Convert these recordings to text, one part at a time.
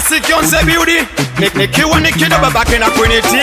Andasi Kionse Beauty nikiwa nikido babake na Quinity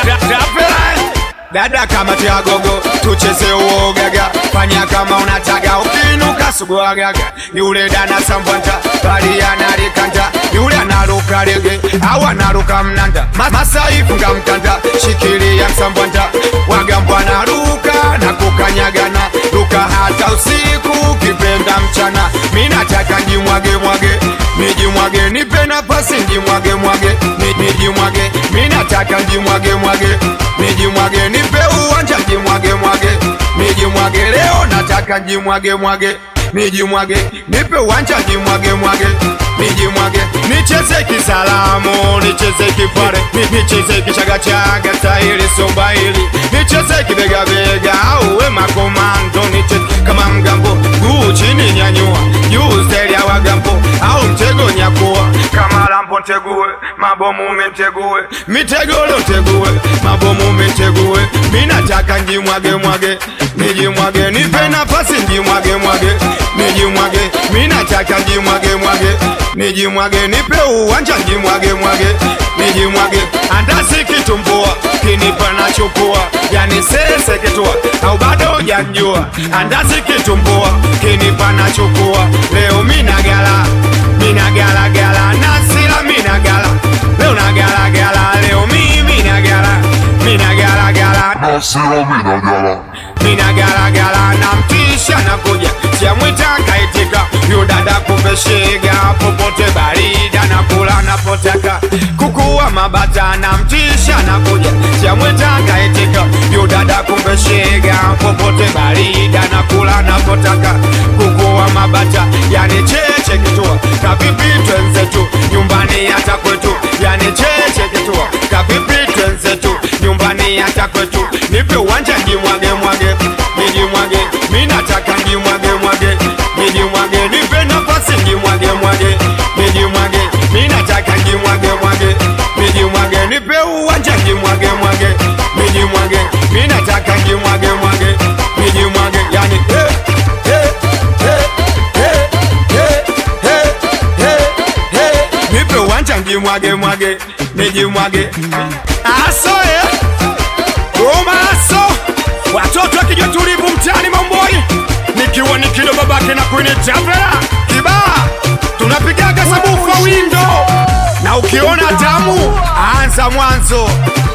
dada kama tia gogo tucheze uogaga fanya kama unataka ukinuka suguagaga yule dana sambwanta bali analikanta yule anaruka rege au anaruka mnanda Masaifu ngamkanda shikilia sambwanta wagambwa naruka na kukanyagana ruka hata usiku kipenda mchana mimi nataka nijimwage nipe nafasi nijimwage mimi nataka nijimwage nipe uwanja nijimwage leo nataka nijimwage nipe uwanja nijimwage nicheze kisalamu nicheze kipare nicheze kishagachaga tairi somba hili nicheze kibega auwe makomando nicheze kama mgambo guu chini nyanyua yuzeli ya wagambo au mtego nyakuwa kama lampo ntegue mabomu mentegue mitegolo ntegue mabomu mentegue minataka nijimwage nipe nafasi nijimwage minataka nijimwage nipe uwanja nijimwage Andasi kitumbua kinipa na chukua yani sese kitua au bado janjua Andasi kitumbua kinipa na chukua leo minagala nasila minagala leo nagala leo minagala nasila minagala na mtisha na kuja siamwita kaitika yudada kumeshega popote barida na kula napotaka kukuwa mabata na mtisha na kuja siamwita kaitika yudada kumeshega popote barida na kula napotaka kukuwa mabata yani cheche kitua kapipi twenzetu nyumbani hata kwetu yani cheche kitua kapipi twenzetu nyumbani hata kwetu nipe uwanja nijimwage minataka nijimwage nipe nafasi nijimwage minataka nijimwage nipe uwanja nijimwage minataka nijimwage yani nipe uwanja nijimwage asoe Romaso watoto kijua tulivu mtani Momboi nikiwa nikido babake na Quinity kibaa tunapigaga sabufa windo na ukiona tamu anza mwanzo